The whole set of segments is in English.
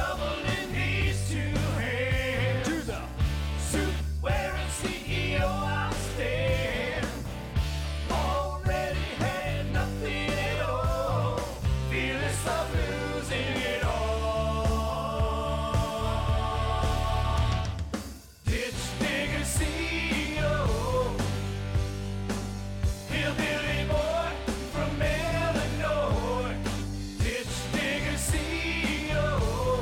shoveling these two hands. To the suit wearing CEO I'll stand. Already had nothing at all. Fearless of losing it all. Ditch digger CEO. Hillbilly boy from Illinois. Ditch digger CEO.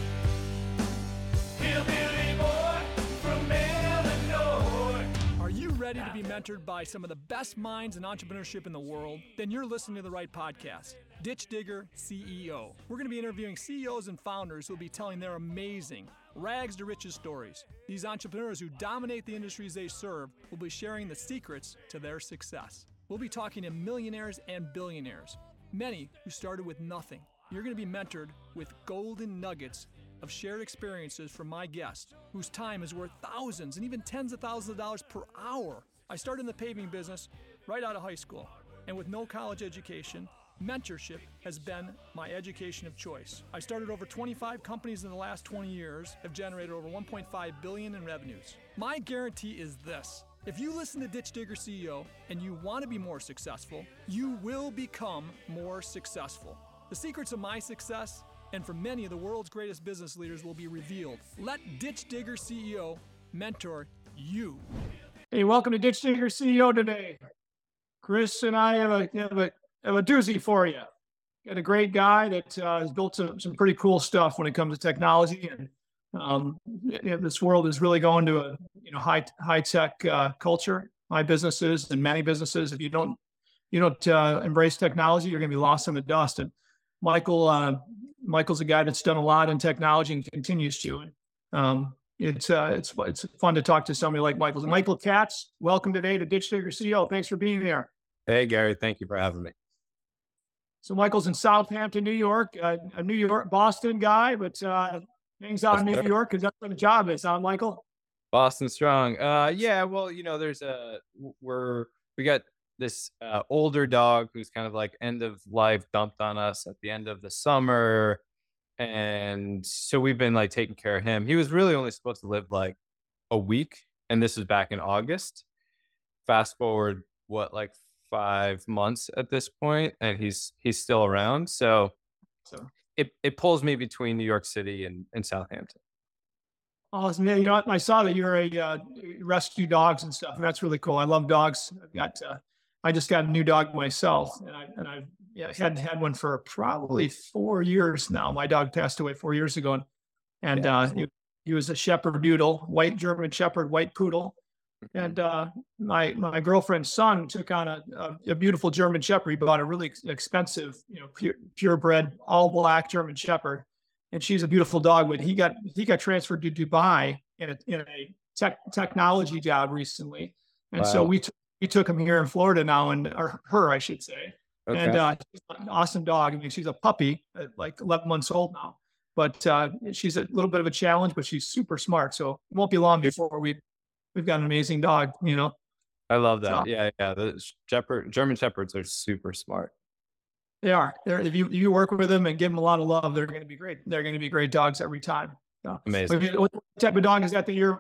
Hillbilly boy from Illinois. Are you ready to be mentored by some of the best minds in entrepreneurship in the world? Then you're listening to the right podcast, Ditch Digger CEO. We're going to be interviewing CEOs and founders who will be telling their amazing rags to riches stories. These entrepreneurs who dominate the industries they serve will be sharing the secrets to their success. We'll be talking to millionaires and billionaires, many who started with nothing. You're going to be mentored with golden nuggets of shared experiences from my guests, whose time is worth thousands and even tens of thousands of dollars per hour. I started in the paving business right out of high school, and with no college education, mentorship has been my education of choice. I started over 25 companies in the last 20 years, have generated over $1.5 billion in revenues. My guarantee is this: if you listen to Ditch Digger CEO and you want to be more successful, you will become more successful. The secrets of my success and for many of the world's greatest business leaders will be revealed. Let Ditch Digger CEO mentor you. Hey, welcome to Ditch Digger CEO today. Chris and I have a doozy for you. Got a great guy that has built some pretty cool stuff when it comes to technology, and this world is really going to a high tech culture, high businesses, and many businesses. If you don't embrace technology, you're going to be lost in the dust. And Michael's a guy that's done a lot in technology and continues to. It's fun to talk to somebody like Michael. And Michael Katz, welcome today to Ditch Digger CEO. Thanks for being here. Hey, Gary, thank you for having me. So Michael's in Southampton, New York, a New York, Boston guy, but hangs out in New York because that's where the job is, huh, Michael? Boston strong. Yeah, well, we got this older dog who's kind of like end of life dumped on us at the end of the summer. And so we've been like taking care of him. He was really only supposed to live like a week, and this was back in August. Fast forward, like 5 months at this point, and he's still around. So it pulls me between New York City and Southampton. Awesome, man. I saw that you're a rescue dogs and stuff, and that's really cool. I love dogs. I just got a new dog myself, and I hadn't had one for probably 4 years now. My dog passed away 4 years ago, and he was a Shepherd Doodle, white German Shepherd, white poodle. And my girlfriend's son took on a beautiful German Shepherd. He bought a really expensive, purebred, all black German Shepherd, and she's a beautiful dog. But he got transferred to Dubai in a technology job recently, and Wow. so we took him here in Florida now, or her, I should say. Okay. And she's an awesome dog. I mean, she's a puppy, like 11 months old now, but she's a little bit of a challenge, but she's super smart. So it won't be long before we've got an amazing dog, I love that. So- Yeah. The German Shepherds are super smart. They are. If you work with them and give them a lot of love, they're going to be great. They're going to be great dogs every time. So, Amazing. what type of dog is that you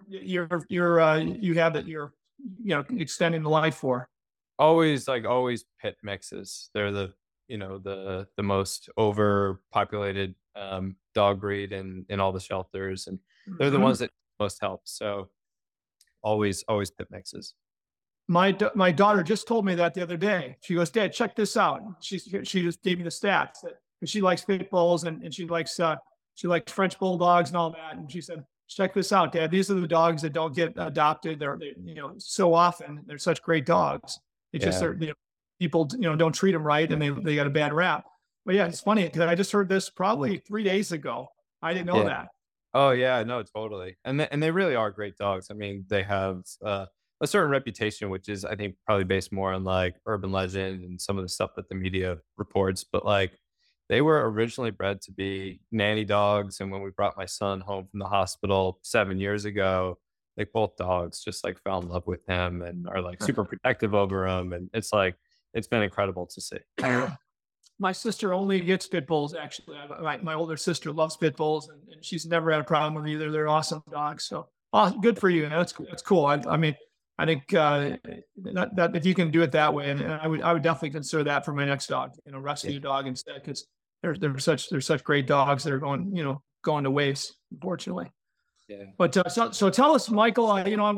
have that you're extending the life for? Always pit mixes. They're the most overpopulated dog breed in all the shelters, and they're the ones that most help. So always pit mixes. My daughter just told me that the other day. She goes, "Dad, check this out." She just gave me the stats that she likes pit bulls and she likes French bulldogs and all that. And she said, "Check this out, Dad. These are the dogs that don't get adopted. They're so often they're such great dogs. It's just people don't treat them right, and they got a bad rap." But yeah, it's funny because I just heard this probably 3 days ago. I didn't know that. Oh yeah, no, totally. And they really are great dogs. I mean, they have a certain reputation, which is, I think, probably based more on like urban legend and some of the stuff that the media reports. But like, they were originally bred to be nanny dogs. And when we brought my son home from the hospital 7 years ago, like both dogs just like fell in love with him and are like super protective over him. And it's been incredible to see. my sister only gets pit bulls. Actually, my older sister loves pit bulls, and she's never had a problem with either. They're awesome dogs. So, good for you. That's cool. I mean, I think that if you can do it that way, and I would definitely consider that for my next dog. Rescue dog instead, because they're such great dogs that are going to waste, unfortunately. Yeah. But so tell us, Michael.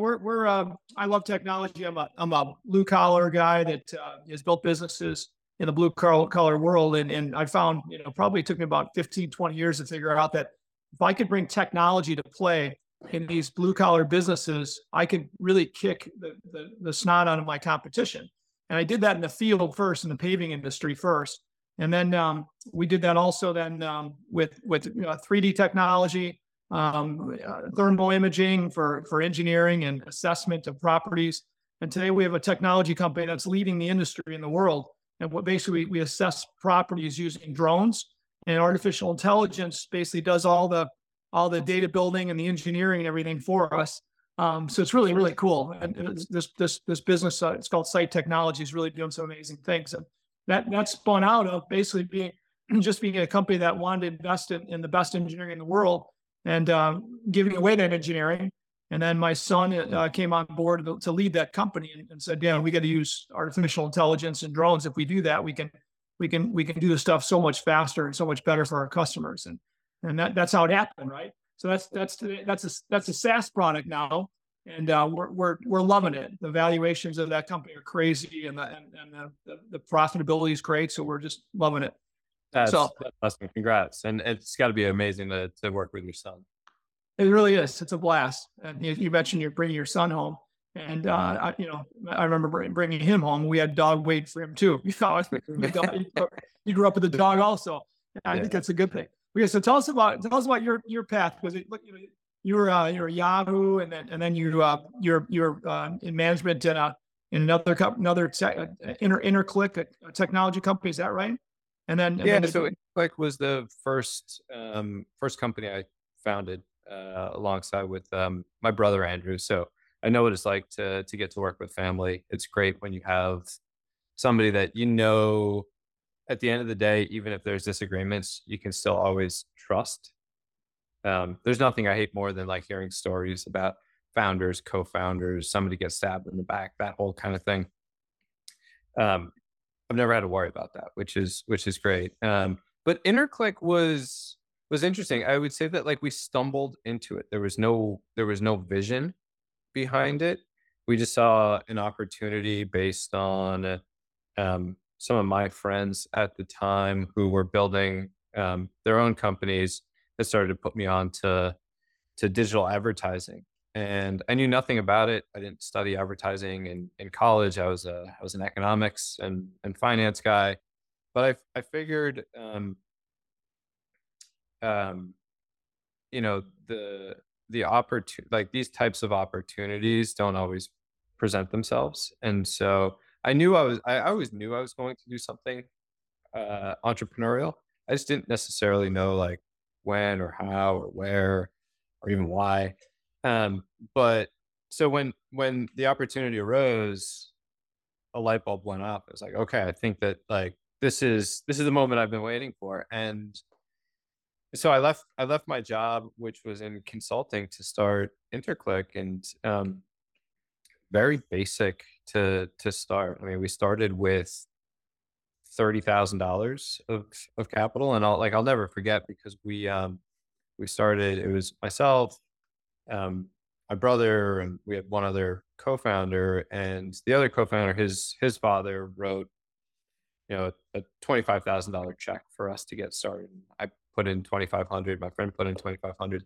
I love technology. I'm a blue collar guy that has built businesses in the blue collar world, and I found probably took me about 15, 20 years to figure out that if I could bring technology to play in these blue collar businesses, I could really kick the snot out of my competition. And I did that in the field first, in the paving industry first, and then we did that also then with 3D technology. Thermal imaging for engineering and assessment of properties. And today we have a technology company that's leading the industry in the world. And what basically we assess properties using drones, and artificial intelligence basically does all the data building and the engineering and everything for us. So it's really, really cool. And this business, it's called Site Technology, is really doing some amazing things. And that spun out of basically being a company that wanted to invest in the best engineering in the world, and giving away that engineering. And then my son came on board to lead that company, and said, "Yeah, we got to use artificial intelligence and drones. If we do that, we can do the stuff so much faster and so much better for our customers." And that's how it happened, right? So that's a SaaS product now, and we're loving it. The valuations of that company are crazy, and the profitability is great. So we're just loving it. That's So awesome. Congrats. And it's got to be amazing to work with your son. it really is. It's a blast. And you mentioned you're bringing your son home, and I remember bringing him home. We had dog wait for him too. He grew up with a dog also. I think that's a good thing. Okay, so tell us about your path, because you're a Yahoo, and then you're in management in another Interclick, a technology company. Is that right? So Click was the first company I founded alongside with my brother Andrew. So I know what it's like to get to work with family. It's great when you have somebody that at the end of the day, even if there's disagreements, you can still always trust. There's nothing I hate more than like hearing stories about founders, co-founders, somebody gets stabbed in the back, that whole kind of thing. I've never had to worry about that, which is great. But Interclick was interesting. I would say that like we stumbled into it. There was no vision behind it. We just saw an opportunity based on some of my friends at the time who were building their own companies that started to put me on to digital advertising. And I knew nothing about it. I didn't study advertising in college. I was an economics and finance guy, but I figured, the opportunity, like these types of opportunities don't always present themselves. And so I always knew I was going to do something entrepreneurial. I just didn't necessarily know like when or how or where or even why. But so when the opportunity arose, a light bulb went off. It was like, okay, I think that like this is the moment I've been waiting for. And so I left my job, which was in consulting, to start Interclick, and very basic to start. I mean, we started with $30,000 of capital, and I'll never forget, because we started. It was myself, my brother, and we had one other co-founder, and the other co-founder, his father wrote, a $25,000 check for us to get started. I put in 2,500. My friend put in 2,500,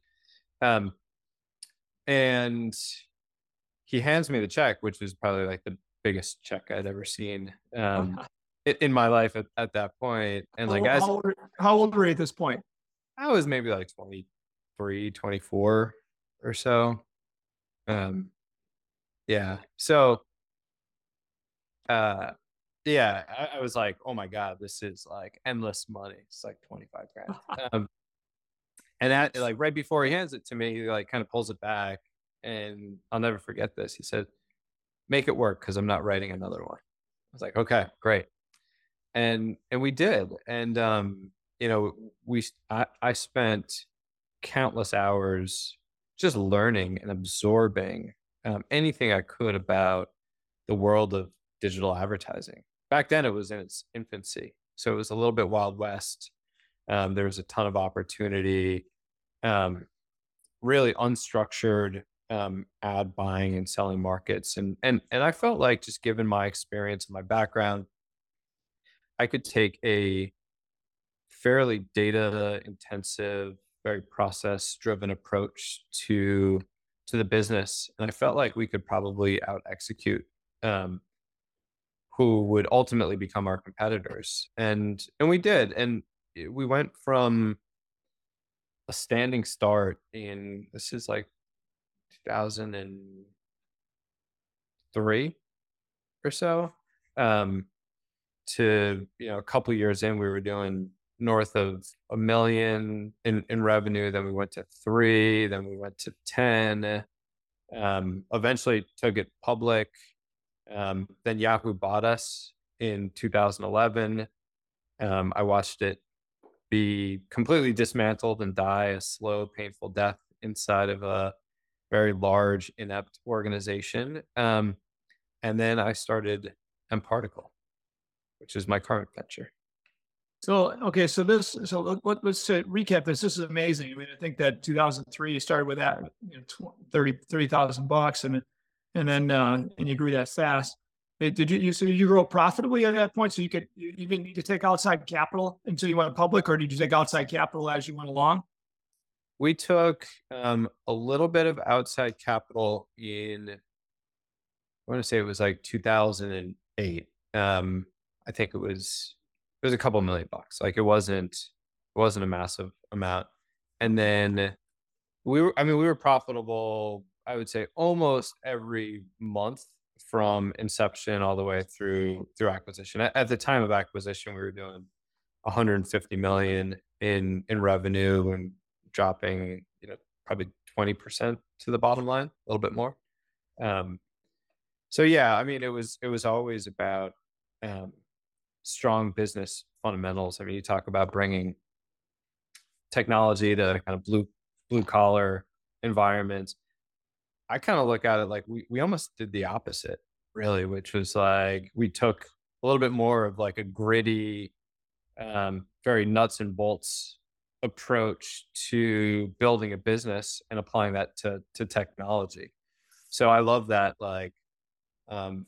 and he hands me the check, which was probably like the biggest check I'd ever seen in my life at that point. And like, how old were you at this point? I was maybe like 23, 24 or so. Yeah. So, yeah, I was like, oh my God, this is like endless money. It's like 25 grand. And that, like, right before he hands it to me, he like kind of pulls it back, and I'll never forget this. He said, "Make it work, because I'm not writing another one." I was like, okay, great. and we did. And you know, I spent countless hours just learning and absorbing anything I could about the world of digital advertising. Back then, it was in its infancy, so it was a little bit Wild West. There was a ton of opportunity, um, really unstructured ad buying and selling markets, and I felt like, just given my experience and my background, I could take a fairly data intensive, very process driven approach to the business, and I felt like we could probably out execute um, who would ultimately become our competitors, and we did, and we went from a standing start in, this is like 2003 or so, um, to, you know, a couple years in, we were doing north of a million in revenue. Then we went to three. Then we went to 10. Eventually took it public. Then Yahoo bought us in 2011. I watched it be completely dismantled and die a slow, painful death inside of a very large, inept organization. And then I started mParticle, which is my current venture. So, okay, let's recap this. This is amazing. I mean, I think that 2003 you started with that, you know, $30,000, and then and you grew that fast. So you grow profitably at that point? So you didn't need to take outside capital until you went public, or did you take outside capital as you went along? We took a little bit of outside capital in, I want to say it was like 2008. I think it was a couple million bucks. Like, it wasn't a massive amount. And then we were profitable, I would say, almost every month from inception all the way through acquisition. At the time of acquisition, we were doing 150 million in revenue and dropping, you know, probably 20% to the bottom line, a little bit more. Um, so yeah, I mean, it was always about um, strong business fundamentals. I mean, you talk about bringing technology to kind of blue collar environments. I kind of look at it like we almost did the opposite, really, which was like we took a little bit more of like a gritty, very nuts and bolts approach to building a business and applying that to technology. So I love that, like, um,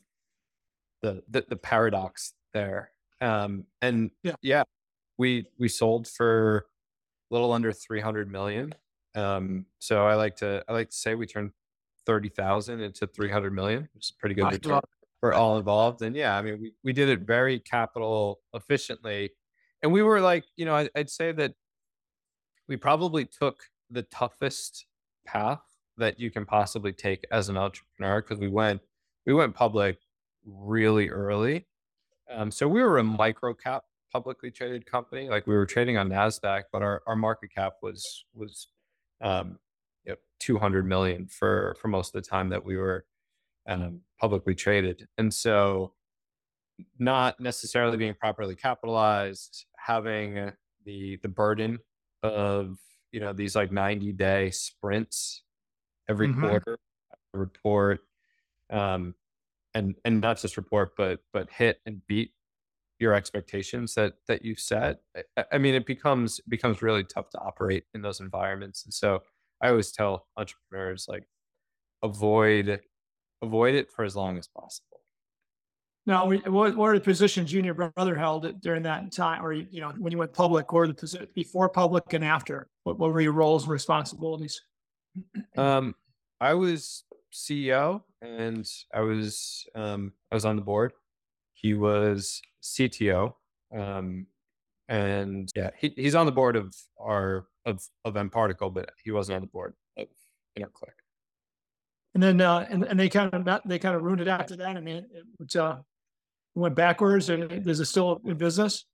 the paradox there. And Yeah. yeah, we sold for a little under 300 million. So I like to say we turned 30,000 into 300 million, which is a pretty good I return love for all involved. And yeah, I mean, we did it very capital efficiently. And we were like, you know, I'd say that we probably took the toughest path that you can possibly take as an entrepreneur, because we went public really early. So we were a micro cap publicly traded company. Like, we were trading on Nasdaq, but our market cap was um, 200 million for most of the time that we were publicly traded. And so, not necessarily being properly capitalized, having the burden of, you know, these like 90-day sprints every Mhm. quarter, report, um, and not just report, but hit and beat your expectations that you set. I mean, it becomes really tough to operate in those environments. And so I always tell entrepreneurs, like, avoid avoid it for as long as possible. Now, what are the positions you and your brother held during that time, or you know, when you went public, or the position before public and after? What were your roles and responsibilities? Um, I was CEO, and I was on the board. He was CTO. Um, and yeah, he's on the board of our of mParticle, but he wasn't on the board of InterClick. And then and they kind of ruined it after that. I mean, went backwards, and is it still in business?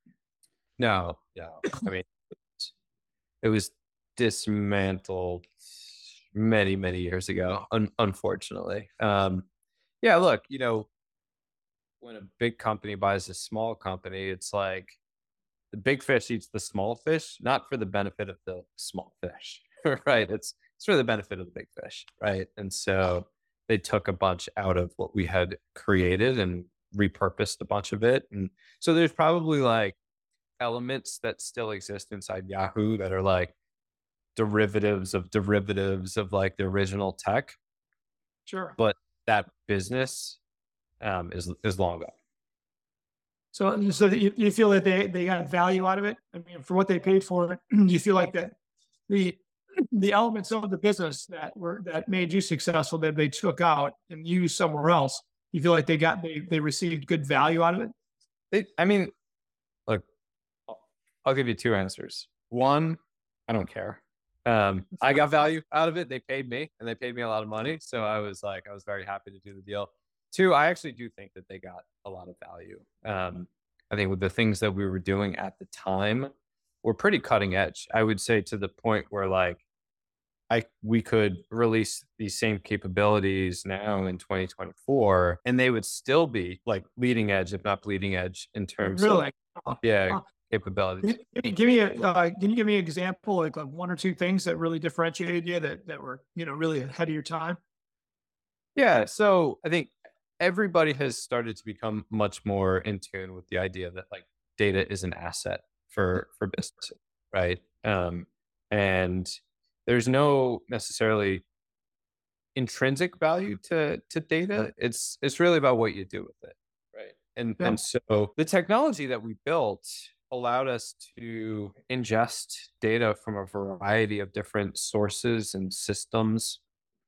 No, no. I mean, it was dismantled many, many years ago, unfortunately. Yeah, look, you know, when a big company buys a small company, it's like the big fish eats the small fish, not for the benefit of the small fish, right? It's for the benefit of the big fish, right? And so they took a bunch out of what we had created and repurposed a bunch of it. And so there's probably like elements that still exist inside Yahoo that are like derivatives of like the original tech, Sure. but that business is long gone. So you feel that they got value out of it? I mean, for what they paid for it, do you feel like that the the elements of the business that made you successful that they took out and used somewhere else, you feel like they received good value out of it? I mean, look, I'll give you two answers. One, I don't care. I got value out of it. They paid me and they paid me a lot of money. So I was very happy to do the deal. Two, I actually do think that they got a lot of value. I think with the things that we were doing at the time were pretty cutting edge. I would say to the point where like we could release these same capabilities now in 2024 and they would still be like leading edge, if not bleeding edge in terms of Really? Oh, yeah, huh. capabilities. Can you give me an example, like one or two things that really differentiated you that were, really ahead of your time? Yeah, so I think everybody has started to become much more in tune with the idea that like data is an asset for businesses, right? And there's no necessarily intrinsic value to data. It's really about what you do with it, right? And Yeah. and so the technology that we built allowed us to ingest data from a variety of different sources and systems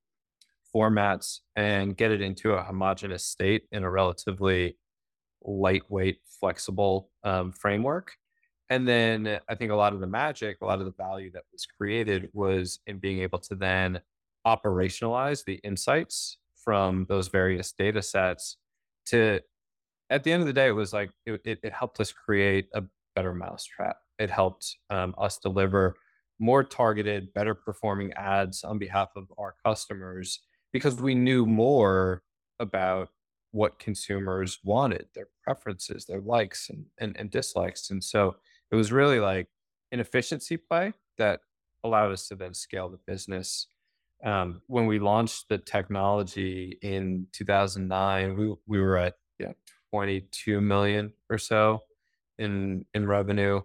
formats and get it into a homogeneous state in a relatively lightweight, flexible framework. And then I think a lot of the magic, a lot of the value that was created was in being able to then operationalize the insights from those various data sets to, at the end of the day, it was like it helped us create a better mousetrap. It helped us deliver more targeted, better performing ads on behalf of our customers because we knew more about what consumers wanted, their preferences, their likes and dislikes. And so it was really like an efficiency play that allowed us to then scale the business. When we launched the technology in 2009, we were at 22 million or so in revenue.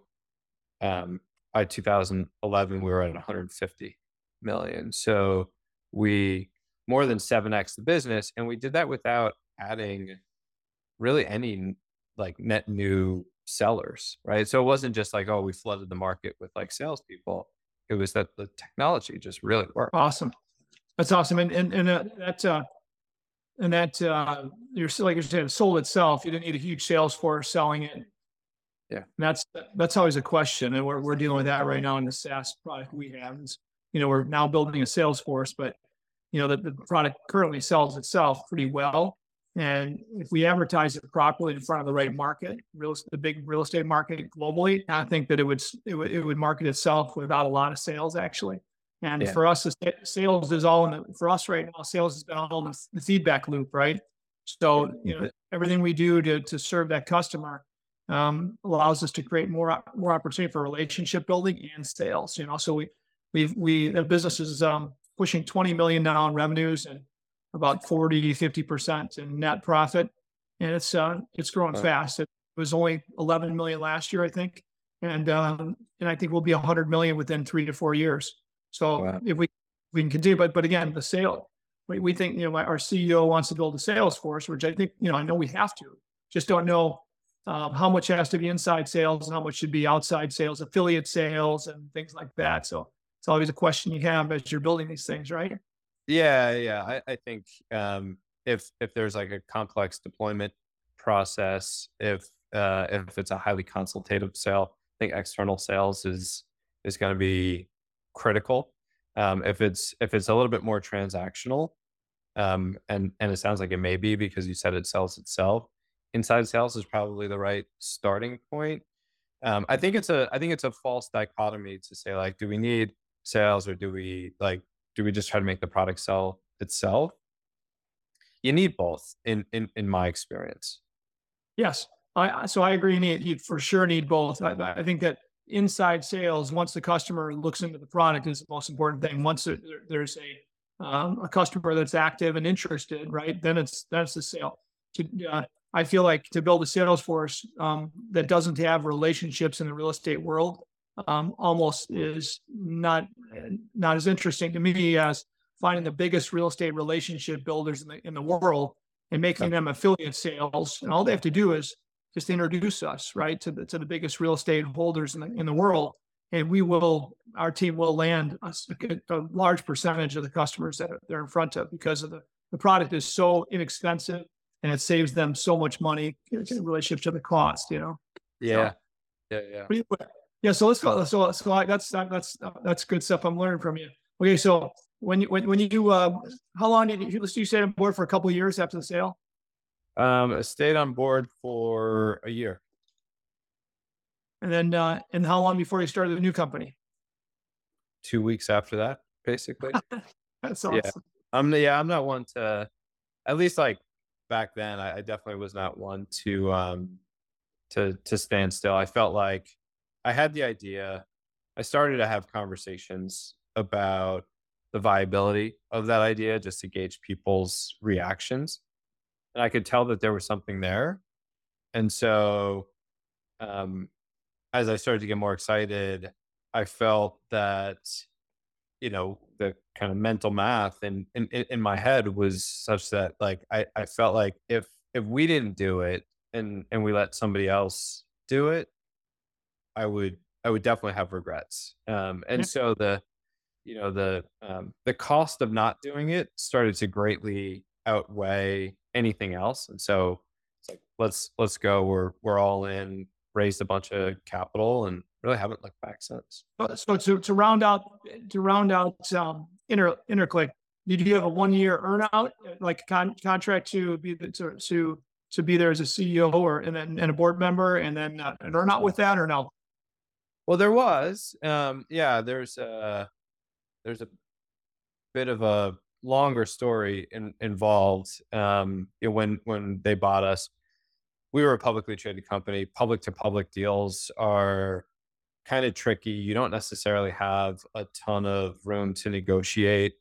By 2011, we were at 150 million. So we more than 7x the business, and we did that without adding really any like net new sellers, right? So it wasn't just like, oh, we flooded the market with like salespeople. It was that the technology just really worked. Awesome. That's awesome. You're still, like you said, it sold itself. You didn't need a huge sales force selling it. Yeah. And that's always a question. And we're dealing with that right now in the SaaS product we have. We're now building a sales force, but the product currently sells itself pretty well. And if we advertise it properly in front of the right market, the big real estate market globally, I think that it would market itself without a lot of sales actually. And Yeah. for us, sales is all for us right now. Sales has been all in the feedback loop, right? So everything we do to serve that customer allows us to create more opportunity for relationship building and sales. So the business is pushing 20 million now in revenues and about 40-50% in net profit, and it's growing Wow. fast. It was only 11 million last year, I think, and I think we'll be 100 million within 3 to 4 years. So Wow. if we can continue, but again, the sale, we think our CEO wants to build a sales force, which I think I know we have to. Just don't know how much has to be inside sales and how much should be outside sales, affiliate sales, and things like that. So it's always a question you have as you're building these things, right? Yeah. I think if there's like a complex deployment process, if it's a highly consultative sale, I think external sales is going to be critical. If it's a little bit more transactional, and it sounds like it may be because you said it sells itself. Inside sales is probably the right starting point. I think it's a false dichotomy to say like, do we need sales or do we just try to make the product sell itself? You need both in my experience. Yes. So I agree. You for sure need both. I think that inside sales, once the customer looks into the product, is the most important thing. Once there's a customer that's active and interested, right? Then that's the sale. To, I feel like to build a sales force that doesn't have relationships in the real estate world almost is not as interesting to me as finding the biggest real estate relationship builders in the world and making them affiliate sales. And all they have to do is just introduce us, right, to the biggest real estate holders in the world. And our team will land a large percentage of the customers that they're in front of because of the product is so inexpensive and it saves them so much money in relationship to the cost, Yeah. So, Yeah. yeah. So let's go. That's good stuff I'm learning from you. Okay. So how long did you stay on board for a couple of years after the sale? I stayed on board for a year. And then, and how long before you started the new company? 2 weeks after that, basically. That's Yeah. awesome. I'm not one to, at least like back then, I definitely was not one to stand still. I felt like I had the idea. I started to have conversations about the viability of that idea just to gauge people's reactions. And I could tell that there was something there. And so um as I started to get more excited, I felt that, the kind of mental math in my head was such that like I felt like if we didn't do it and we let somebody else do it, I would definitely have regrets. Yeah. And so the cost of not doing it started to greatly outweigh anything else. And so it's like let's go. We're all in, raised a bunch of capital and really haven't looked back since. So to round out interclick, did you have a 1 year earnout, like a contract to be to be there as a CEO and a board member, and then an earnout with that, or no? Well, there was, yeah, there's a bit of a longer story involved. When they bought us, we were a publicly traded company. Public to public deals are kind of tricky. You don't necessarily have a ton of room to negotiate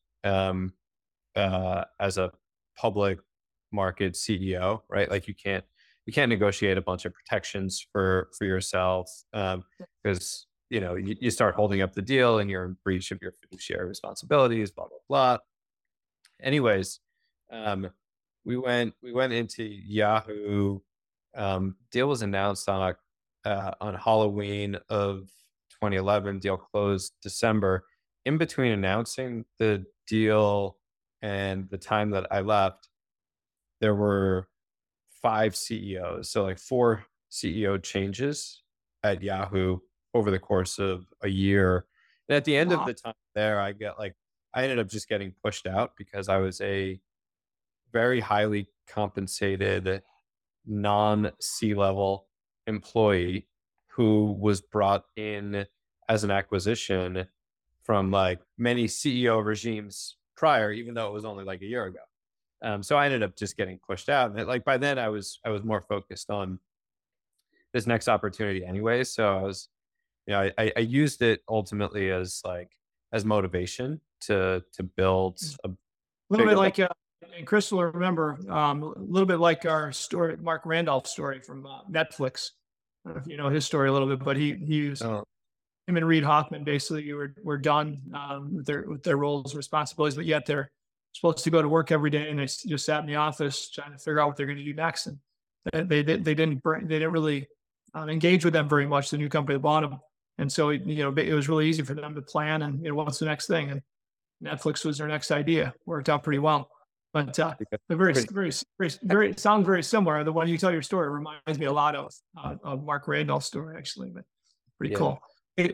as a public market CEO, right? Like you can't negotiate a bunch of protections for yourself because you start holding up the deal and you're in breach of your fiduciary responsibilities, blah blah blah. Anyways, um, we went into Yahoo. Deal was announced on Halloween of 2011. Deal closed December. In between announcing the deal and the time that I left, there were 5 CEOs, so like 4 CEO changes at Yahoo over the course of a year. And at the end of Wow. the time there, I ended up just getting pushed out because I was a very highly compensated non C-level employee who was brought in as an acquisition from like many CEO regimes prior, even though it was only like a year ago. So I ended up just getting pushed out. And like by then I was more focused on this next opportunity anyway. So I used it ultimately as as motivation to build a A little bit bigger. like, and Chris will remember, a little bit like our story, Mark Randolph story from Netflix. I don't know if you know his story a little bit, but he was Oh, him and Reed Hoffman basically were done with their roles and responsibilities, but yet they're supposed to go to work every day, and they just sat in the office trying to figure out what they're going to do next. And they didn't really engage with them very much. The new company that bought them, and so it was really easy for them to plan and what's the next thing. And Netflix was their next idea. Worked out pretty well. But because they're very, pretty very, very, very, it sounds very similar. The one you tell your story reminds me a lot of Mark Randolph's story, actually, but pretty yeah. cool. Hey,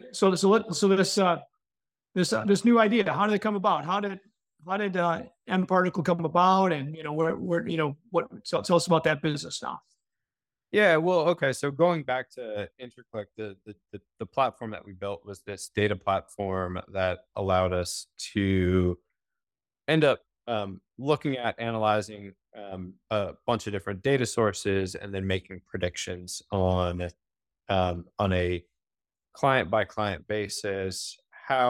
this new idea, how did it come about? How did M Particle come about? And where tell us about that business now. Yeah, well, okay. So going back to Interclick, the platform that we built was this data platform that allowed us to end up looking at analyzing a bunch of different data sources and then making predictions on a client by client basis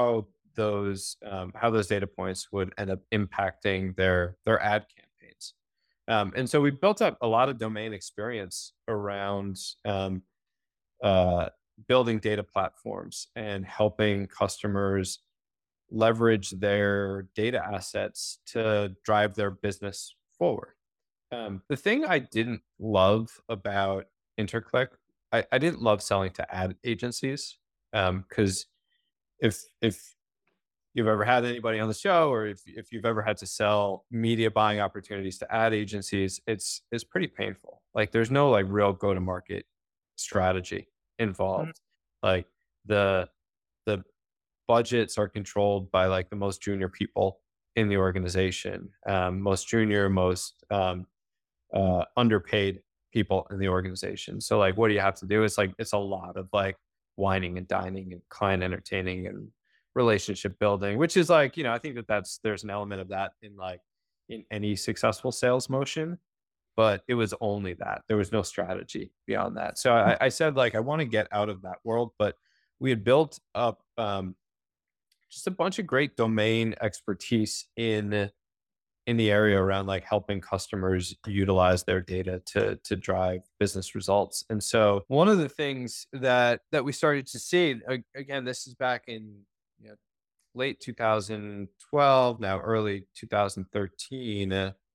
how those data points would end up impacting their ad campaigns. And so we built up a lot of domain experience around uh, building data platforms and helping customers leverage their data assets to drive their business forward. The thing I didn't love about Interclick, I didn't love selling to ad agencies, because if you've ever had anybody on the show, or if you've ever had to sell media buying opportunities to ad agencies, it's pretty painful. Like there's no like real go to market strategy Mhm. involved. Like the the budgets are controlled by like the most junior people in the organization, most junior, most underpaid people in the organization. So like, what do you have to do? It's like it's a lot of like whining and dining and client entertaining and relationship building, which is like, I think that's there's an element of that in like in any successful sales motion, but it was only that. There was no strategy beyond that. So I said like I want to get out of that world, but we had built up just a bunch of great domain expertise in the area around like helping customers utilize their data to drive business results. And so one of the things that we started to see, again, this is back in you know, late 2012, now early 2013.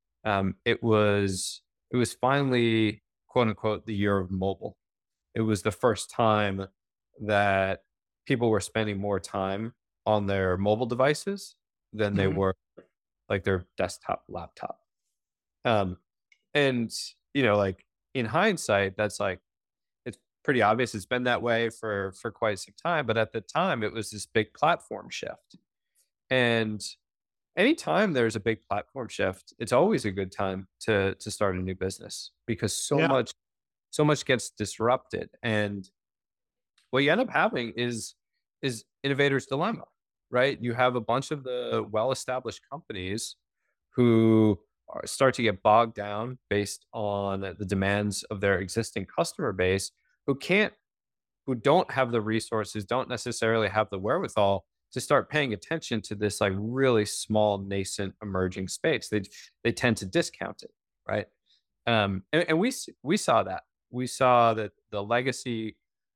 It was finally quote unquote the year of mobile. It was the first time that people were spending more time on their mobile devices than they Mhm. were like their desktop laptop. Um, and like in hindsight, that's like it's pretty obvious. It's been that way for quite some time, but at the time, it was this big platform shift. And anytime there's a big platform shift, it's always a good time to start a new business because so Yeah. much gets disrupted. And what you end up having is innovator's dilemma, right? You have a bunch of the well-established companies who start to get bogged down based on the demands of their existing customer base, who can't who don't have the resources, don't necessarily have the wherewithal to start paying attention to this like really small nascent emerging space. They tend to discount it, right? And we saw that. We saw that the legacy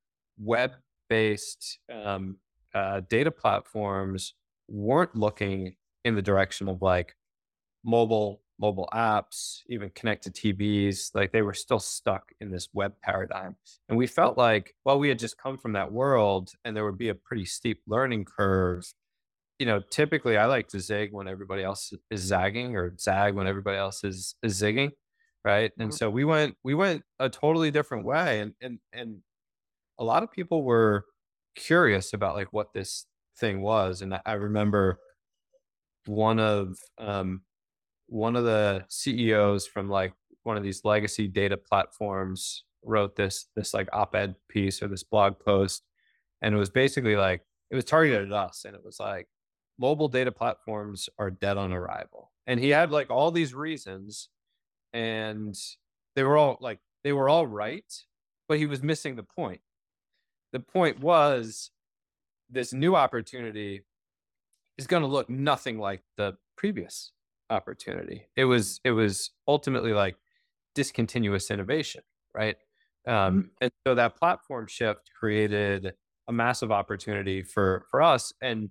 web-based data platforms weren't looking in the direction of like mobile apps, even connected TVs. Like they were still stuck in this web paradigm, and we felt like, well, we had just come from that world, and there would be a pretty steep learning curve. Typically, I like to zig when everybody else is zagging, or zag when everybody else is zigging, right? And Mhm. so we went a totally different way, and a lot of people were curious about like what this thing was. And I remember one of one of the CEOs from like one of these legacy data platforms wrote this like op-ed piece or this blog post, and it was basically like it was targeted at us, and it was like mobile data platforms are dead on arrival. And he had like all these reasons, and they were all right, but he was missing the point. The point was this new opportunity is going to look nothing like the previous opportunity. It was ultimately like discontinuous innovation, right? Mhm. And so that platform shift created a massive opportunity for us. And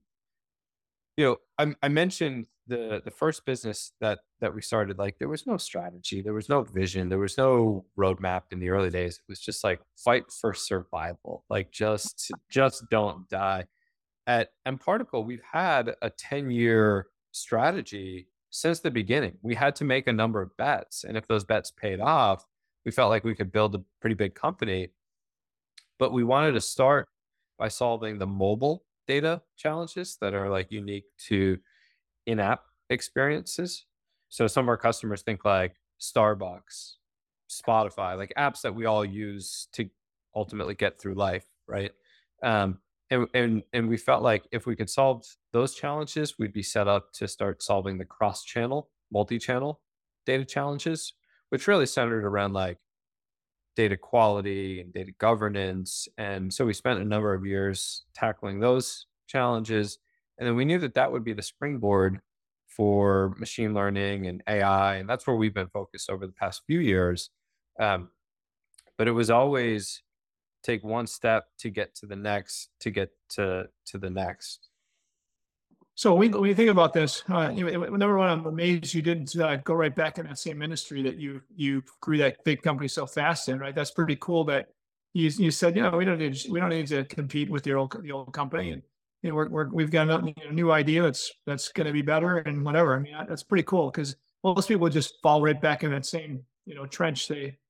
I mentioned the first business that we started. Like there was no strategy, there was no vision, there was no roadmap in the early days. It was just like fight for survival, like just don't die. At mParticle, we've had a 10-year strategy since the beginning. We had to make a number of bets, and if those bets paid off, we felt like we could build a pretty big company. But we wanted to start by solving the mobile data challenges that are like unique to in-app experiences. So some of our customers think like Starbucks, Spotify, like apps that we all use to ultimately get through life, right? And we felt like if we could solve those challenges, we'd be set up to start solving the cross-channel, multi-channel data challenges, which really centered around like data quality and data governance. And so we spent a number of years tackling those challenges. And then we knew that that would be the springboard for machine learning and AI. And that's where we've been focused over the past few years. Um, but it was always take one step to get to the next, to get to the next. So when you think about this, number one, I'm amazed you didn't go right back in that same industry that you grew that big company so fast in, right? That's pretty cool that you said, we don't need to compete with the old company, and we've got a new idea that's going to be better and whatever. I mean, that's pretty cool because most people would just fall right back in that same trench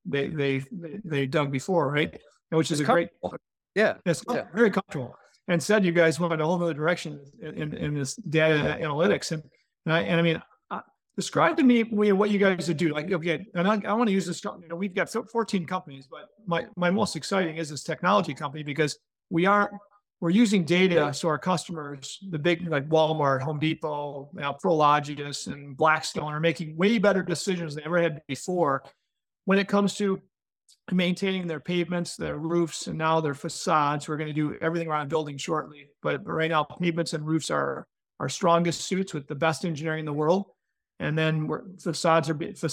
they dug before, right? Which is It's a great. comfortable. Yeah. It's Yeah. very comfortable. And said you guys went a whole other direction in this data analytics. I mean, describe to me what you guys do. Like, okay, and I want to use this. We've got 14 companies, but my most exciting is this technology company because we're using data so our customers, the big like Walmart, Home Depot, Prologis, and Blackstone are making way better decisions than they ever had before when it comes to maintaining their pavements, their roofs, and now their facades. We're going to do everything around building shortly, but right now pavements and roofs are our strongest suits with the best engineering in the world. And then facade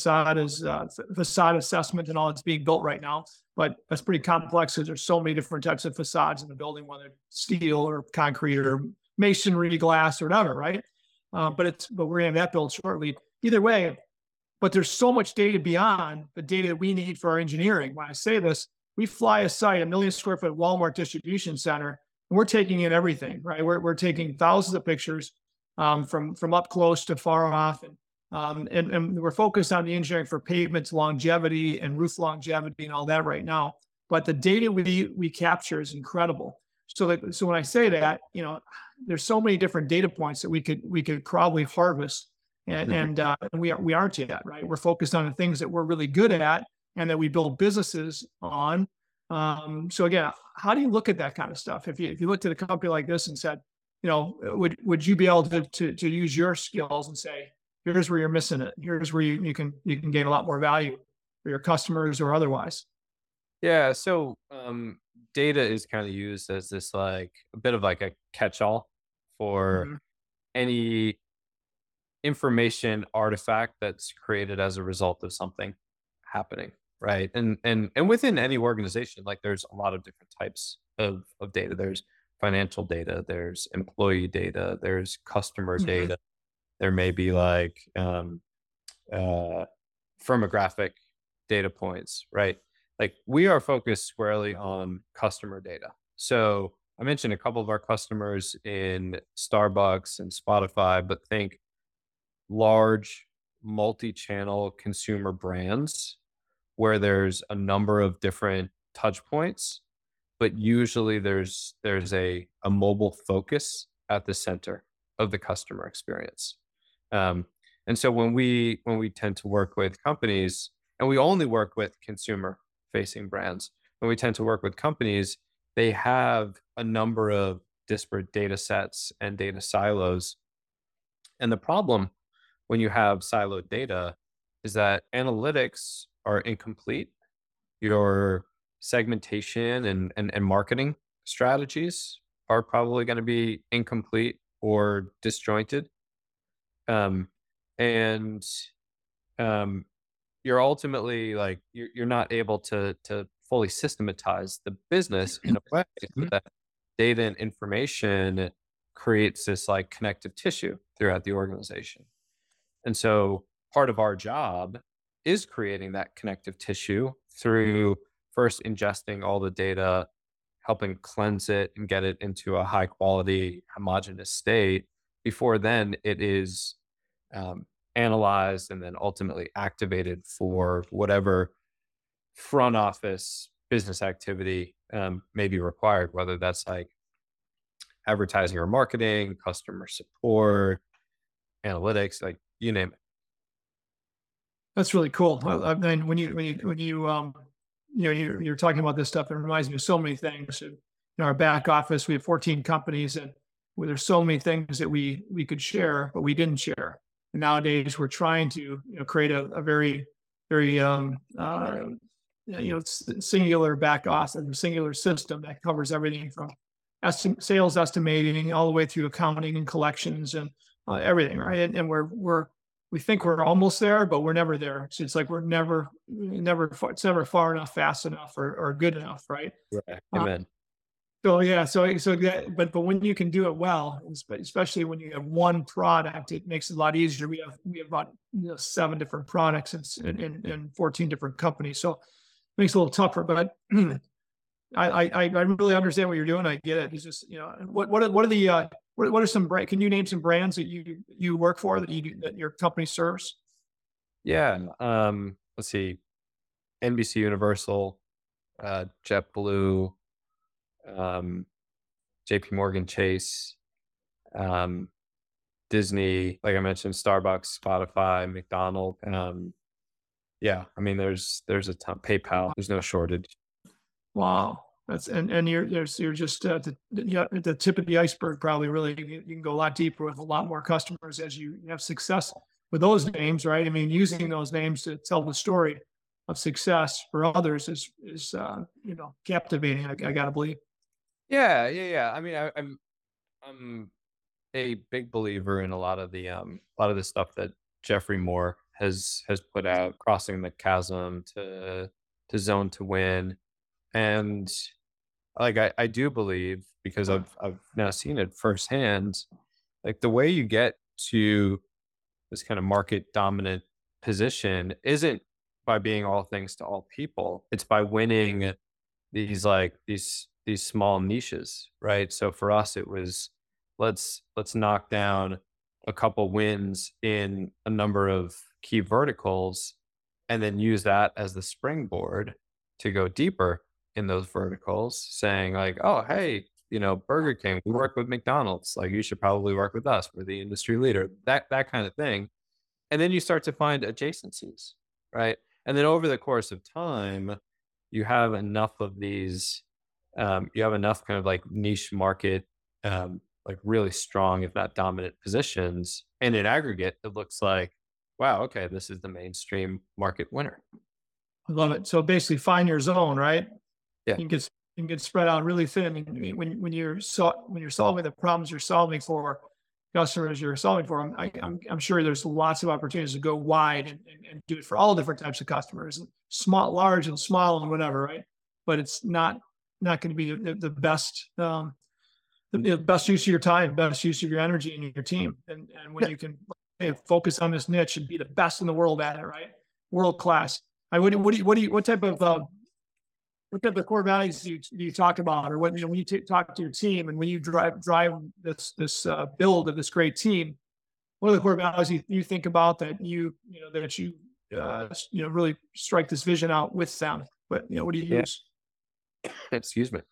assessment and all that's being built right now. But that's pretty complex because there's so many different types of facades in the building, whether it's steel or concrete or masonry, glass, or whatever, right? But we're going to have that built shortly. Either way, but there's so much data beyond the data that we need for our engineering. When I say this, we fly a site, a 1 million square foot Walmart distribution center, and we're taking in everything, right? We're taking thousands of pictures from up close to far off, and we're focused on the engineering for pavements longevity and roof longevity and all that right now. But the data we capture is incredible. So when I say that, there's so many different data points that we could probably harvest. And we aren't yet, right? We're focused on the things that we're really good at and that we build businesses on. So again, how do you look at that kind of stuff? If you looked at a company like this and said, would you be able to use your skills and say, here's where you're missing it. Here's where you can gain a lot more value for your customers or otherwise. Yeah. So data is kind of used as this like a bit of like a catch-all for Mhm. any information artifact that's created as a result of something happening, right? And within any organization, like there's a lot of different types of data. There's financial data, there's employee data, there's customer Mhm. data. There may be like uh, firmographic data points, right? Like we are focused squarely on customer data. So I mentioned a couple of our customers in Starbucks and Spotify, but think large multi-channel consumer brands where there's a number of different touch points, but usually there's a mobile focus at the center of the customer experience. Um, and so when we tend to work with companies, and we only work with consumer facing brands, when we tend to work with companies, they have a number of disparate data sets and data silos. And the problem when you have siloed data is that analytics are incomplete. Your segmentation and marketing strategies are probably going to be incomplete or disjointed. Um, and um, you're ultimately like you're not able to fully systematize the business in a way so that data and information creates this like connective tissue throughout the organization. And so part of our job is creating that connective tissue through first ingesting all the data, helping cleanse it and get it into a high quality, homogeneous state. Before then, it is um, analyzed and then ultimately activated for whatever front office business activity may be required, whether that's like advertising or marketing, customer support, analytics, like you name it. That's really cool. I mean, when you're talking about this stuff, it reminds me of so many things. in our back office, we have 14 companies, and there's so many things that we could share, but we didn't share. And nowadays, we're trying to create a very very singular back office, a singular system that covers everything from sales estimating all the way through accounting and collections and everything, right? And we think we're almost there, but we're never there. So it's like we're it's never far enough, fast enough, or good enough, right? Right. Uh, Amen. so yeah, so that, but when you can do it well, especially when you have one product, it makes it a lot easier. We have about 7 different products and 14 different companies, so it makes it a little tougher. But I really understand what you're doing. I get it. It's just what are the what are some can you name some brands that you work for that your company serves? Yeah. Let's see. NBC Universal, JetBlue, um, JP Morgan Chase, um, Disney, like I mentioned, Starbucks, Spotify, McDonald's. Yeah, I mean, there's a ton. PayPal. There's no shortage. Wow. And you're just at the tip of the iceberg, probably. Really, you can go a lot deeper with a lot more customers as you have success with those names, right? I mean, using those names to tell the story of success for others is captivating. I gotta believe. Yeah. I mean, I'm a big believer in a lot of the stuff that Jeffrey Moore has put out, crossing the chasm to zone to win. And like I do believe, because I've now seen it firsthand, like the way you get to this kind of market dominant position isn't by being all things to all people. It's by winning these small niches, right? So for us, it was let's knock down a couple wins in a number of key verticals, and then use that as the springboard to go deeper in those verticals, saying like, oh, hey, Burger King, we work with McDonald's, like you should probably work with us. We're the industry leader, that kind of thing. And then you start to find adjacencies, right? And then over the course of time, you have enough of these, you have enough kind of like niche market, like really strong, if not dominant positions. And in aggregate, it looks like, wow, okay, this is the mainstream market winner. I love it. So basically, find your zone, right? Yeah. You can get spread out really thin. I mean, when you're solving the problems you're solving for customers you're solving for them, I'm sure there's lots of opportunities to go wide and do it for all different types of customers, small, large, and small, and whatever, right? But it's not going to be the best. The best use of your time, best use of your energy and your team. And when you can focus on this niche and be the best in the world at it, right? World class. What type of core values do you talk about, or when you talk to your team, and when you drive this build of this great team, what are the core values you think about that you really strike this vision out with them? What do you use? Excuse me.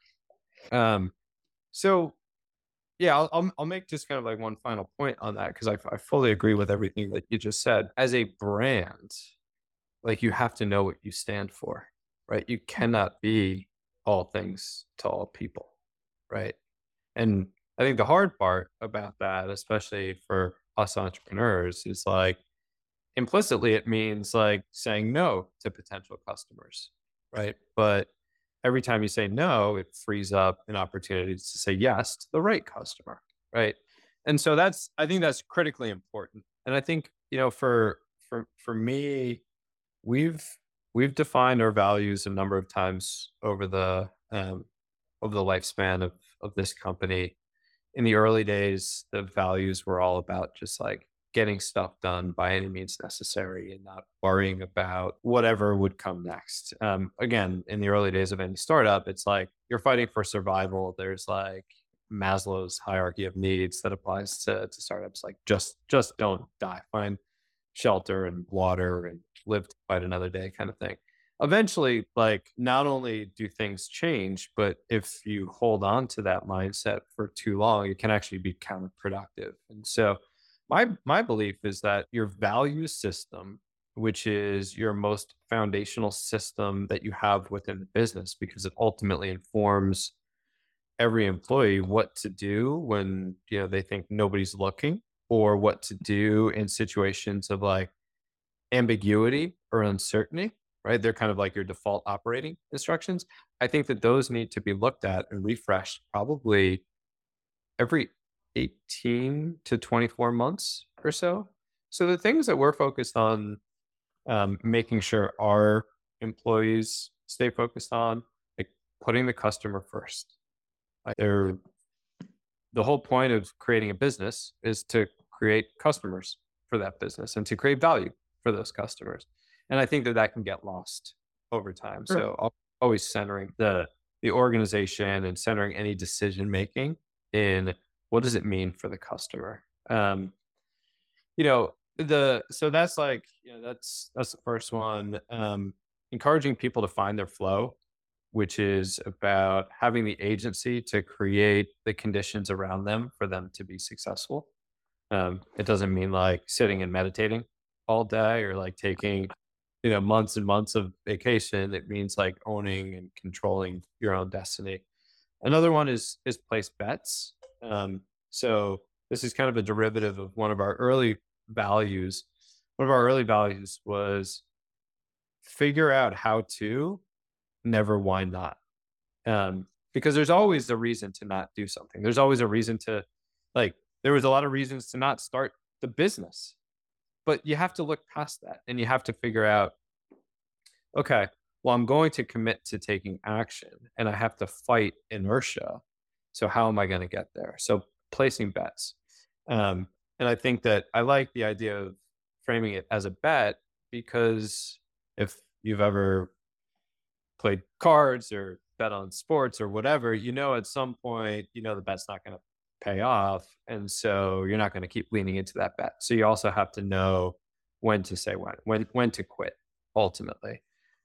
So yeah, I'll make just kind of like one final point on that, because I fully agree with everything that you just said. As a brand, like, you have to know what you stand for, right? You cannot be all things to all people, right? And I think the hard part about that, especially for us entrepreneurs, is like implicitly it means like saying no to potential customers, right? But every time you say no, it frees up an opportunity to say yes to the right customer, right? And so I think that's critically important. And I think, for me, we've defined our values a number of times over the lifespan of this company. In the early days, the values were all about just like getting stuff done by any means necessary and not worrying about whatever would come next. Again, in the early days of any startup, it's like you're fighting for survival. There's like Maslow's hierarchy of needs that applies to startups, like just don't die, find shelter and water and live to fight another day, kind of thing. Eventually, like, not only do things change, but if you hold on to that mindset for too long, it can actually be counterproductive. And so my belief is that your value system, which is your most foundational system that you have within the business, because it ultimately informs every employee what to do when, they think nobody's looking, or what to do in situations of like ambiguity or uncertainty, right? They're kind of like your default operating instructions. I think that those need to be looked at and refreshed probably every 18 to 24 months or so. So the things that we're focused on, making sure our employees stay focused on, like putting the customer first. Like the whole point of creating a business is to create customers for that business and to create value for those customers. And I think that that can get lost over time. Sure. So always centering the organization and centering any decision making in what does it mean for the customer. So that's like, that's the first one. Encouraging people to find their flow, which is about having the agency to create the conditions around them for them to be successful. It doesn't mean like sitting and meditating all day or like taking, months and months of vacation. It means like owning and controlling your own destiny. Another one is place bets. So this is kind of a derivative of one of our early values. One of our early values was figure out how to, never why not. Because there's always a reason to not do something. There's always a reason to, like, there was a lot of reasons to not start the business, but you have to look past that and you have to figure out, okay, well, I'm going to commit to taking action and I have to fight inertia. So how am I going to get there? So placing bets. And I think that I like the idea of framing it as a bet, because if you've ever played cards or bet on sports or whatever, at some point, the bet's not going to pay off. And so you're not going to keep leaning into that bet. So you also have to know when to say when to quit ultimately.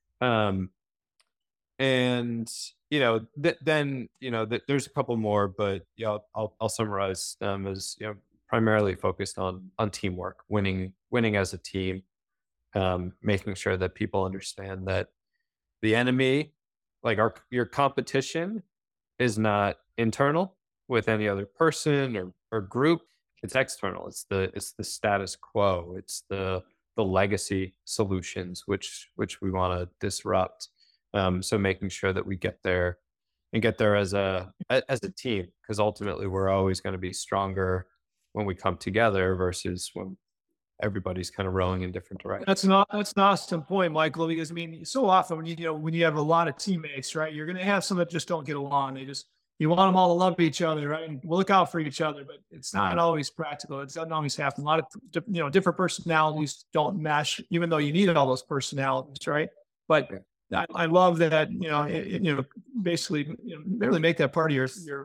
And there's a couple more, but I'll summarize them as primarily focused on teamwork, winning as a team, making sure that people understand that the enemy, like your competition, is not internal with any other person or group. It's external. It's the status quo. It's the legacy solutions which we want to disrupt. So making sure that we get there as a team, because ultimately we're always going to be stronger when we come together versus when everybody's kind of rowing in different directions. That's an awesome point, Michael, because I mean, so often when you have a lot of teammates, right, you're going to have some that just don't get along. You want them all to love each other, right? And we'll look out for each other, but it's not always practical. It doesn't always happen. A lot of, different personalities don't mesh, even though you need all those personalities, right? But I love that, basically, really make that part of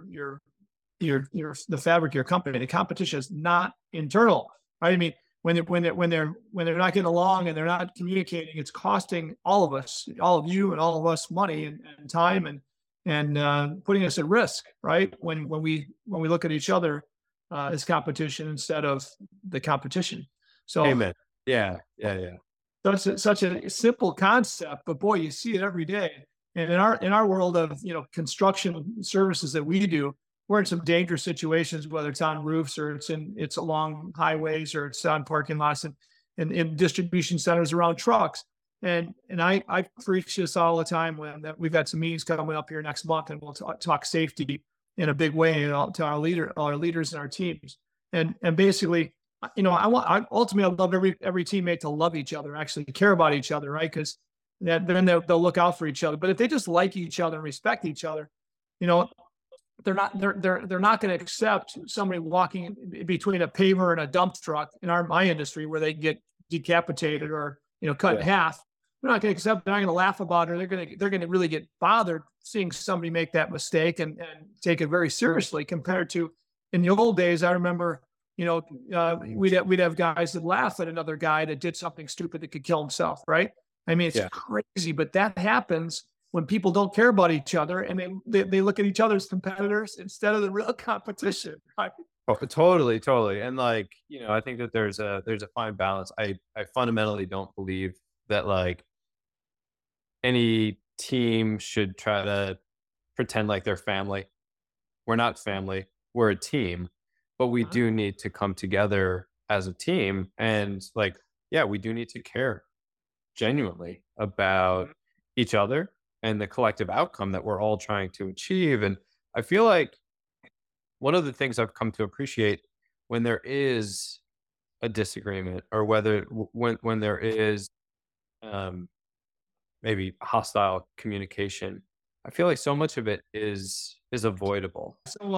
the fabric of your company. The competition is not internal, right? I mean, when they're not getting along and they're not communicating, it's costing all of us, all of you and all of us money and time and putting us at risk, right? When we look at each other as competition instead of the competition. So Amen. Yeah. such a simple concept, but boy, you see it every day. And in our world of construction services that we do, we're in some dangerous situations, whether it's on roofs or it's along highways or it's on parking lots and in distribution centers around trucks. And I preach this all the time when that we've got some meetings coming up here next month, and we'll talk safety in a big way to our leaders and our teams. And basically, ultimately I love every teammate to love each other, actually care about each other, right? Because then they'll look out for each other. But if they just like each other and respect each other, they're not going to accept somebody walking between a paver and a dump truck in my industry where they get decapitated or cut in half. They're not going to accept. They're not going to laugh about it. They're going to really get bothered seeing somebody make that mistake and take it very seriously. Compared to in the old days, I remember we'd have guys that laugh at another guy that did something stupid that could kill himself. Right? I mean, it's crazy, but that happens when people don't care about each other and they look at each other as competitors instead of the real competition. Right? Oh, totally. And like, I think that there's a fine balance. I fundamentally don't believe that like any team should try to pretend like they're family we're not family, we're a team, but we do need to come together as a team. And like, yeah, we do need to care genuinely about each other and the collective outcome that we're all trying to achieve. And I feel like one of the things I've come to appreciate when there is a disagreement, or when there is um, maybe hostile communication, I feel like so much of it is avoidable. So,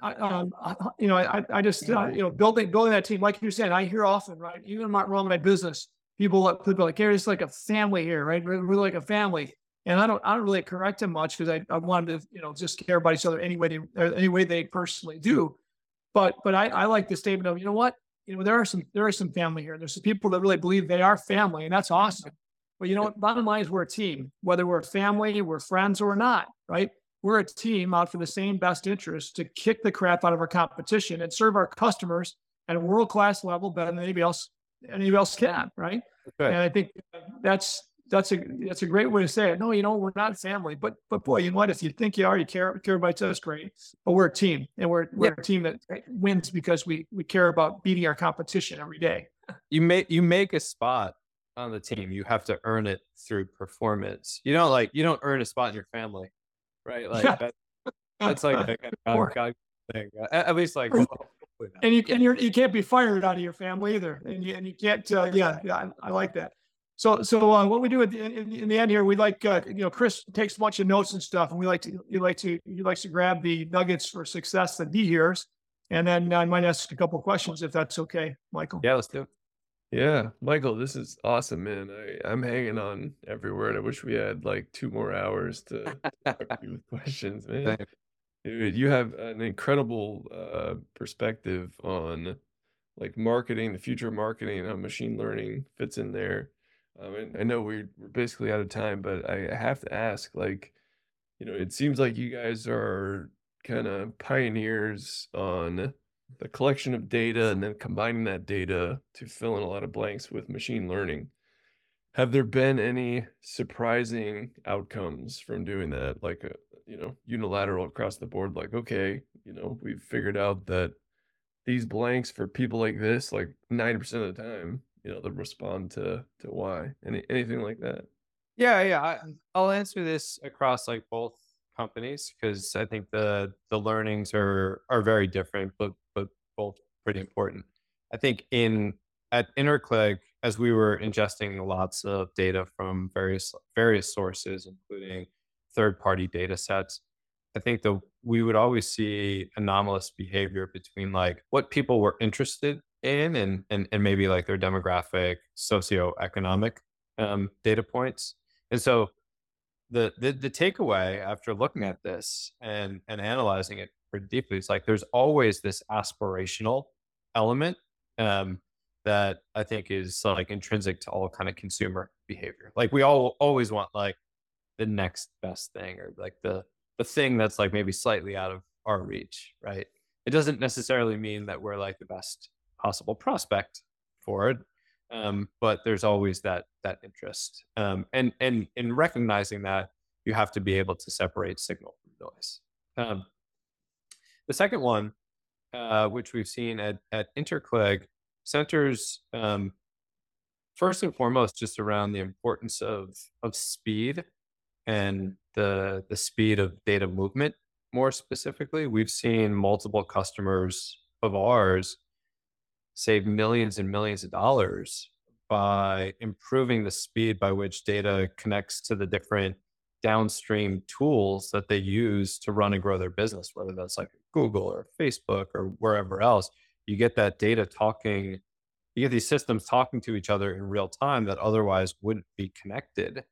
I just, building that team, like you're saying, I hear often, right? Even running my business, people like, "Gary, it's like a family here, right? We're like a family." And I don't really correct them much because I want them to, just care about each other any way they personally do. But I like the statement of, you know what? There are some family here. There's some people that really believe they are family, and that's awesome. But you know what? Bottom line is we're a team, whether we're a family, we're friends or not, right? We're a team out for the same best interest to kick the crap out of our competition and serve our customers at a world-class level better than anybody else can, right? And Okay. I think that's a great way to say it. No, we're not family, but boy, you know what? If you think you are, you care about us, great. But we're a team, and we're a team that wins because we care about beating our competition every day. You make a spot on the team. You have to earn it through performance. You don't earn a spot in your family, right? Like that's like a Or God thing. At least like or hopefully not. you can't be fired out of your family either, and you can't. Yeah, I like that. So what we do in the end here, we like Chris takes a bunch of notes and stuff, and he likes to grab the nuggets for success that he hears, and then I might ask a couple questions if that's okay, Michael. Yeah, let's do it. Yeah, Michael, this is awesome, man. I'm hanging on every word. I wish we had like 2 more hours to talk to you with questions, man. Same. Dude, you have an incredible perspective on like marketing, the future of marketing, and how machine learning fits in there. And I know we're basically out of time, but I have to ask, like, it seems like you guys are kind of pioneers on the collection of data and then combining that data to fill in a lot of blanks with machine learning. Have there been any surprising outcomes from doing that? Like, unilateral across the board, like, okay, we've figured out that these blanks for people like this, like 90% of the time, they'll respond to why. Anything like that? Yeah. I'll answer this across like both companies because I think the learnings are very different, but both pretty important. I think in at Interclick, as we were ingesting lots of data from various sources, including third-party data sets, I think that we would always see anomalous behavior between like what people were interested in and maybe like their demographic, socioeconomic data points. And so the takeaway after looking at this and analyzing it pretty deeply is like there's always this aspirational element um, that I think is like intrinsic to all kind of consumer behavior. Like we all always want like the next best thing or like the thing that's like maybe slightly out of our reach, right? It doesn't necessarily mean that we're like the best possible prospect for it, but there's always that interest, and in recognizing that, you have to be able to separate signal from noise. Um, the second one, which we've seen at Interclick, centers first and foremost just around the importance of speed and the speed of data movement. More specifically, we've seen multiple customers of ours save millions and millions of dollars by improving the speed by which data connects to the different downstream tools that they use to run and grow their business, whether that's like Google or Facebook or wherever else. You get that data talking, you get these systems talking to each other in real time that otherwise wouldn't be connected.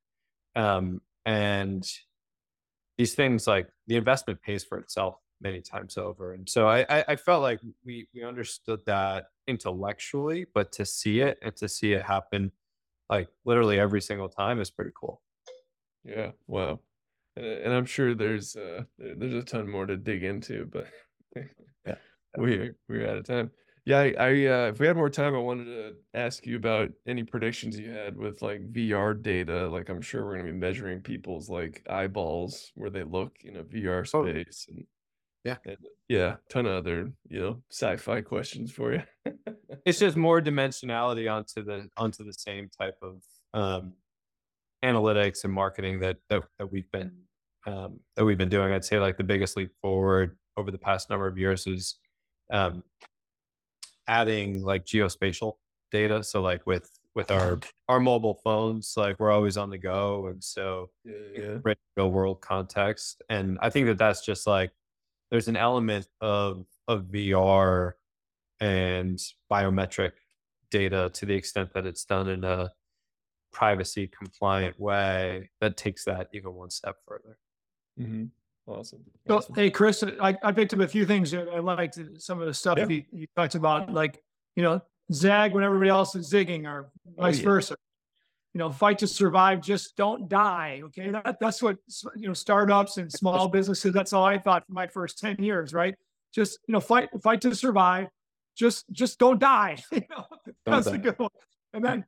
And these things like the investment pays for itself many times over. And so I felt like we understood that intellectually, but to see it and to see it happen like literally every single time is pretty cool. Yeah, wow. And I'm sure there's a ton more to dig into, but Yeah. we're out of time. Yeah, if we had more time, I wanted to ask you about any predictions you had with like VR data. Like I'm sure we're gonna be measuring people's like eyeballs where they look in a VR Totally. space, and Yeah. And yeah, ton of other, sci-fi questions for you. It's just more dimensionality onto the same type of analytics and marketing that we've been doing. I'd say like the biggest leap forward over the past number of years is um, adding like geospatial data. So like with our mobile phones, like we're always on the go, and so Yeah. real world context. And I think that that's just like there's an element of VR and biometric data to the extent that it's done in a privacy compliant way that takes that even one step further. Mm-hmm. Awesome. So, Awesome. hey, Chris, I picked up a few things that I liked. Some of the stuff Yeah. you talked about, like, zag when everybody else is zigging, or vice yeah. versa. Fight to survive, just don't die. Okay. That's what, startups and small businesses, that's all I thought for my first 10 years, right? Just, fight to survive. Just don't die. That's a good one. And then,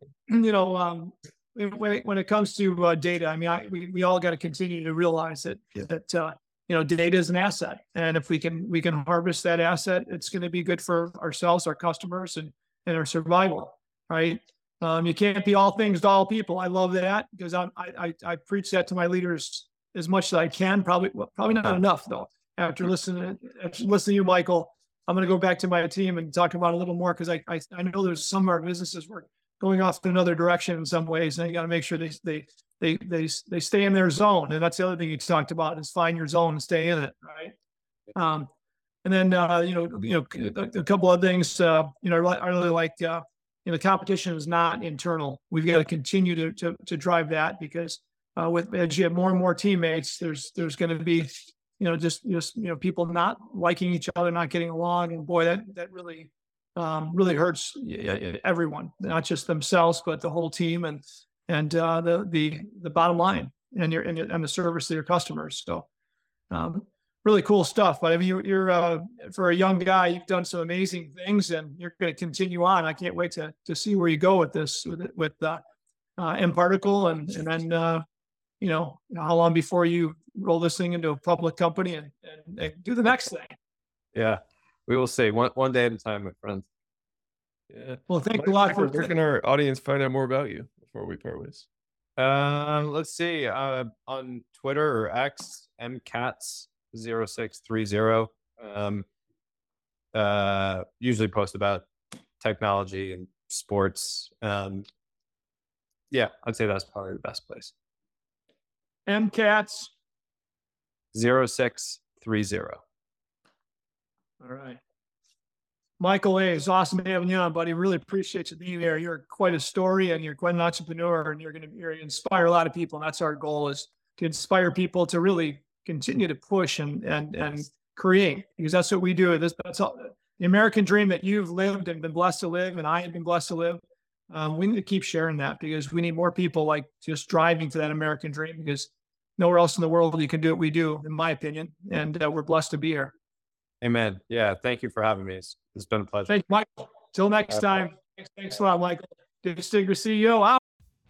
when it comes to data, I mean, we all got to continue to realize that data is an asset, and if we can harvest that asset, it's going to be good for ourselves, our customers, and our survival, right? You can't be all things to all people. I love that, because I preach that to my leaders as much as I can. Probably not enough though. After listening to you, Michael, I'm going to go back to my team and talk about it a little more, because I know there's some of our businesses we're going off in another direction in some ways, and you got to make sure they stay in their zone. And that's the other thing you talked about, is find your zone and stay in it, right? And then a couple of things. I really like competition is not internal. We've got to continue to drive that, because as you have more and more teammates, there's going to be just people not liking each other, not getting along, and boy, that really hurts everyone, not just themselves, but the whole team, and the bottom line, and the service to your customers. So really cool stuff. But I mean, you're for a young guy, you've done some amazing things, and you're going to continue on. I can't wait to see where you go with this, with mParticle, and then how long before you roll this thing into a public company and do the next thing. Yeah, we will see, one day at a time, my friends. Yeah. Well, thanks a lot for. Where can our audience find out more about you before we part ways? Let's see. On Twitter or X, mcats0630. Usually post about technology and sports. Yeah, I'd say that's probably the best place. MCATS 0630. All right. Michael A., it's awesome having you on, buddy. Really appreciate you being there. You're quite a story, and you're quite an entrepreneur, and you're going to inspire a lot of people. And that's our goal, is to inspire people to really continue to push and create, because that's what we do. That's all, the American dream that you've lived and been blessed to live, and I have been blessed to live. We need to keep sharing that, because we need more people like just driving to that American dream, because nowhere else in the world you can do what we do, in my opinion. And we're blessed to be here. Amen. Yeah, thank you for having me. It's been a pleasure. Thanks, Michael. Till next time. Thanks a lot, Michael. Ditch Digger CEO out.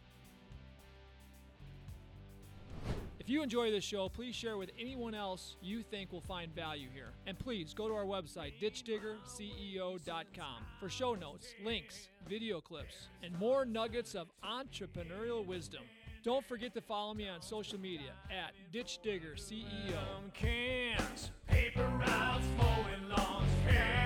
If you enjoy this show, please share with anyone else you think will find value here. And please go to our website, ditchdiggerceo.com, for show notes, links, video clips, and more nuggets of entrepreneurial wisdom. Don't forget to follow me on social media at ditchdiggerceo. Cans, paper routes, mowing lawns, cans.